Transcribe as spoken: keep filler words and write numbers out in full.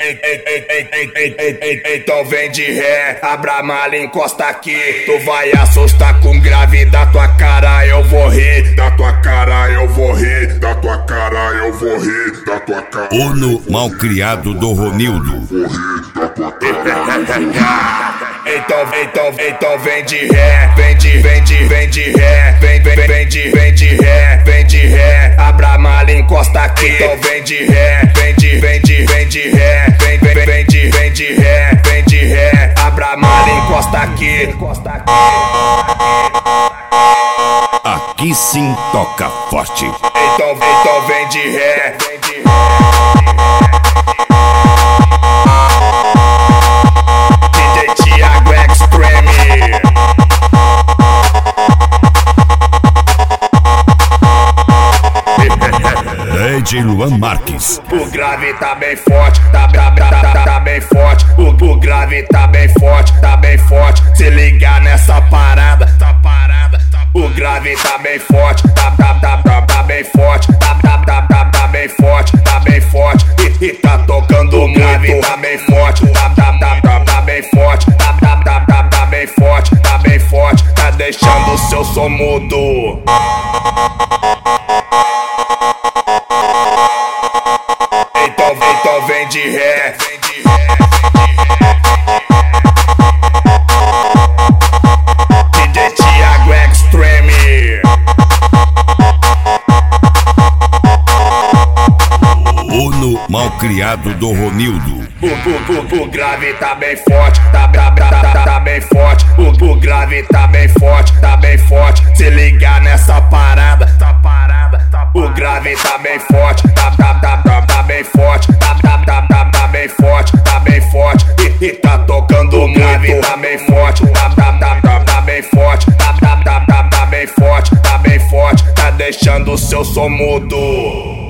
Ei, ei, ei, ei, ei, ei, ei, ei, então vem de ré, abra a mala, encosta aqui. Tu vai assustar com grave, da tua cara eu vou rir. Da tua cara eu vou rir, da tua cara eu vou rir, da tua cara. Ono malcriado do Romildo. Vou rir, da tua cara. Então, então, então vem de ré, vem de, vem de, vem de ré, vem, vem, vem de, vem de ré, vem de ré, abra a mala, encosta aqui. Então vem de ré, vem de, vem de, vem de ré, vem, vem, vem de, vem de ré, vem de ré, abra a mala, encosta aqui, encosta aqui. Aqui sim toca forte. Então, então vem de ré, vem de ré. D J Luan Marques. O grave tá bem forte, tá, tá, tá, tá, tá bem forte. O, o grave tá bem forte, tá bem forte. Se ligar nessa parada, tá parada. O grave tá bem forte, tá, tá, tá, tá, tá bem forte. Tá, tá, tá, tá, tá bem forte, tá bem forte. E, e tá tocando o grave tá bem forte, tá, tá, tá, tá, tá bem forte. Tá, tá, tá, tá, tá bem forte, tá bem forte. Tá deixando o seu som mudo. Então, então vem de ré, vem de ré, D J Thiago Extreme. Ono malcriado do Romildo. O, o, o, o grave tá bem forte, tá, tá, tá, tá, tá bem forte. O, o grave tá bem forte, tá bem forte. Se ligar nessa parada, tá parada. O grave tá bem forte, tá, tá, tá, tá, tá bem forte. Tá, tá, tá, tá, tá bem forte, tá bem forte. E, e tá tocando o grave tá bem forte, tá, tá, tá, tá, tá bem forte. Tá, tá, tá, tá, tá bem forte, tá bem forte. Tá deixando o seu som mudo.